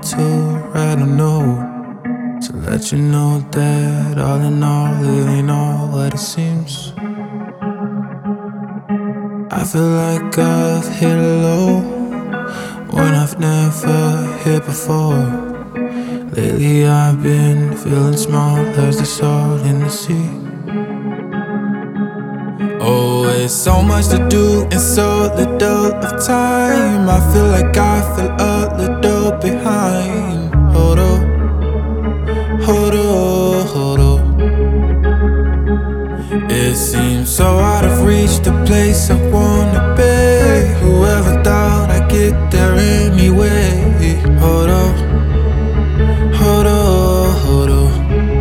to write a note to let you know that all in all, it ain't all what it seems. I feel like I've hit a low when I've never hit before. Lately I've been feeling small as the salt in the sea. Oh, it's so much to do in so little of time. I feel like I feel a little behind. Hold up, hold up, hold up. It seems so out of reach, the place I wanna be. Whoever thought I'd get there anyway. Hold up, hold up, hold up.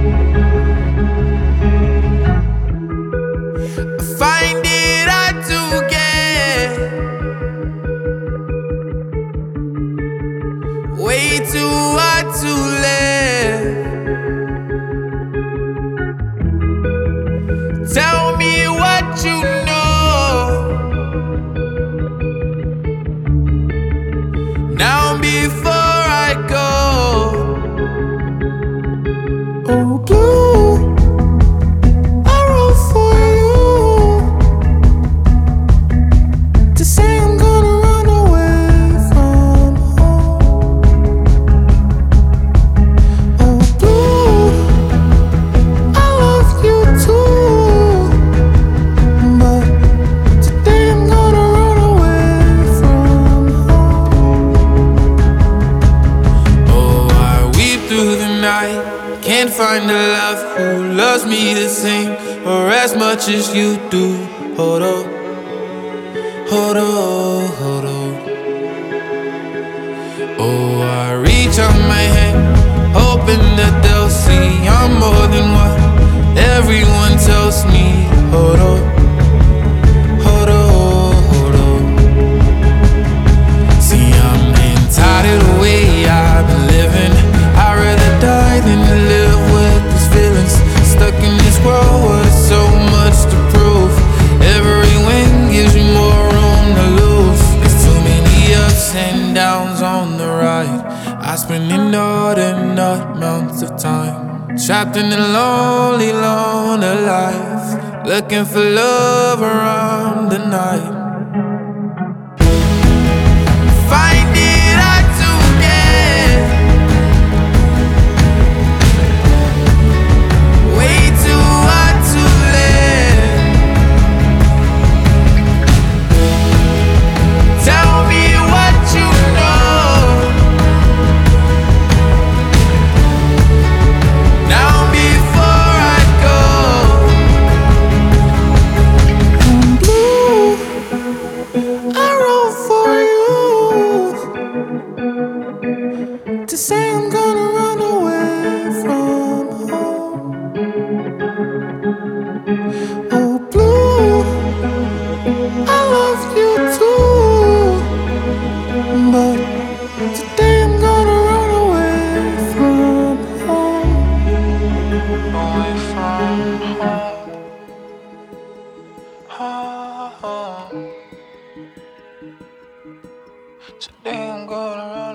I find it hard to get way too hard to live. Tell me what you know now before I go. Oh, blue, I wrote for you to say I'm gonna run away from home. Oh, blue, I love you too, but today I'm gonna run away from home. Oh, I weep through the night, can't find a love who loves me the same or as much as you do. Hold up, hold up, hold up. Oh, I reach out my hand, hoping that they'll see I'm more than what everyone tells me. Hold up, hold up, hold up. See, I'm getting tired of the way I've been living. I'd rather die than to live with these feelings. Stuck in this world where there's so much to prove. Every win gives me more room to lose. There's too many ups and downs on the ride. I spend inordinate amounts of time trapped in a lonely, lonely life, looking for love around the night. Find it hard to get way too hard to live. Tell me what you know now before I go. Blue, I wrote for you to say I'm gonna run away from home. Oh, blue, I love you too, but today I'm gonna run away from home. Away from home. Today I'm gonna run